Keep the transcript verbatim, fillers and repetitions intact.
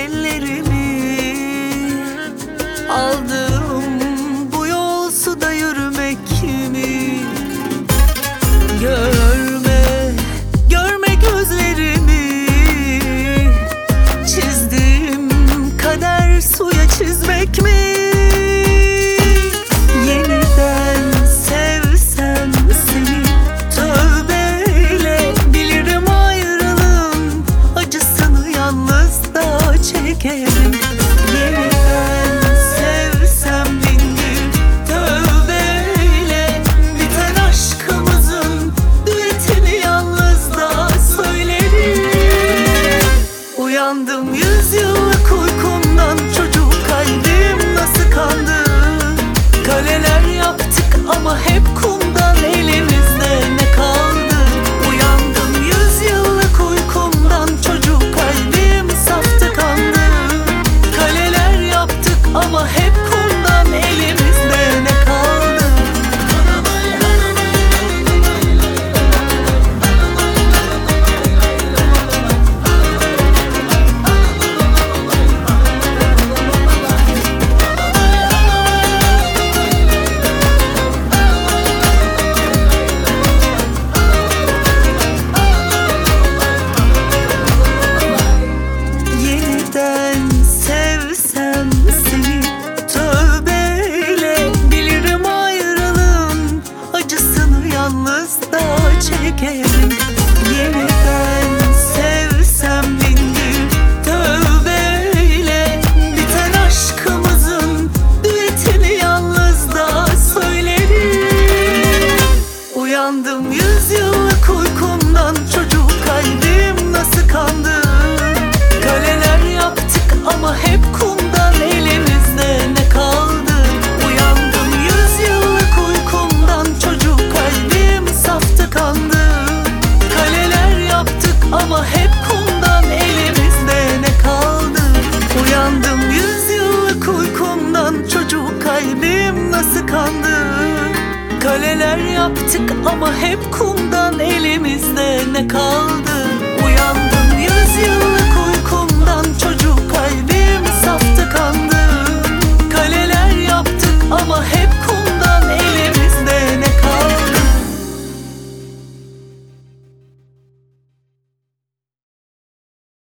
ellerimi aldım, bu yol suda yürümek mi? Görme, görme gözlerimi, çizdim kader suya çizmek mi? Yeniden sevsem seni, tövbeyle bilirim ayrılığın acısını yalnız da çekerim. Yeniden sevsem bin bir tövbeyle biten aşkımızın düetini yalnız da söylerim. Uyandım yüzyıllık uykumdan, çocuk kalbim nasıl kandı? Kaleler yaptık ama hep kumdan, elimizde ne kaldı? Uyandım yüzyıllık uykumdan, çocuk kalbim saftı kandı. Kaleler yaptık ama hep kumdan, elimizde ne kaldı? Yeniden sevsem seni, tövbeyle bilirim ayrılığın acısını yalnız da çekerim. Yeniden sevsem bin bir tövbeyle biten aşkımızın düetini yalnız da söylerim. Uyandım yüzyıllık uykumdan, çocuk kalbim nasıl kandı? Kaleler yaptık ama hep kumdan, elimizde ne kaldı? Uyandım yüzyıllık uykumdan, çocuk kalbim saftı kandı. Kaleler yaptık ama hep kumdan, elimizde ne kaldı? Uyandım yüzyıllık uykumdan, çocuk kalbim nasıl kandı? Kaleler yaptık ama hep kumdan, elimizde ne kaldı? Uyandım yüzyıllık